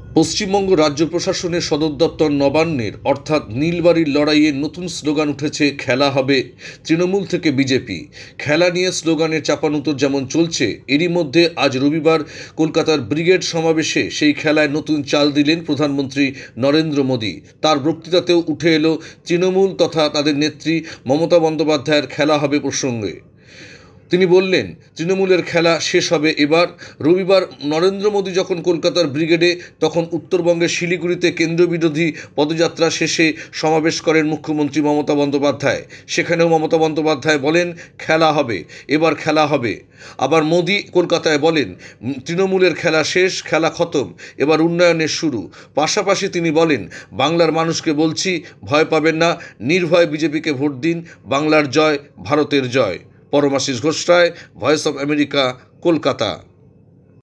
পশ্চিমবঙ্গ রাজ্য প্রশাসনের সদর দপ্তর নবান্নের অর্থাৎ নীলবাড়ির লড়াইয়ে নতুন স্লোগান উঠেছে, খেলা হবে। তৃণমূল থেকে বিজেপি খেলা নিয়ে স্লোগানের চাপানুতোর যেমন চলছে, এরই মধ্যে আজ রবিবার কলকাতার ব্রিগেড সমাবেশে সেই খেলায় নতুন চাল দিলেন প্রধানমন্ত্রী নরেন্দ্র মোদী। তার বক্তৃতাতেও উঠে এলো তৃণমূল তথা তাদের নেত্রী মমতা বন্দ্যোপাধ্যায়ের খেলা হবে প্রসঙ্গে। তিনি বললেন, তৃণমূলের খেলা শেষ হবে এবার। রবিবার নরেন্দ্র মোদী যখন কলকাতার ব্রিগেডে, তখন উত্তরবঙ্গের শিলিগুড়িতে কেন্দ্র বিরোধী পদযাত্রা শেষে সমাবেশ করেন মুখ্যমন্ত্রী মমতা বন্দ্যোপাধ্যায়। সেখানেও মমতা বন্দ্যোপাধ্যায় বলেন, খেলা হবে, এবার খেলা হবে। আবার মোদী কলকাতায় বলেন, তৃণমূলের খেলা শেষ, খেলা খতম, এবার উন্নয়নের শুরু। পাশাপাশি তিনি বলেন, বাংলার মানুষকে বলছি, ভয় পাবেন না, নির্ভয়ে বিজেপিকে ভোট দিন, বাংলার জয়, ভারতের জয়। Paramashis Ghosh Roy, voice of America, Kolkata.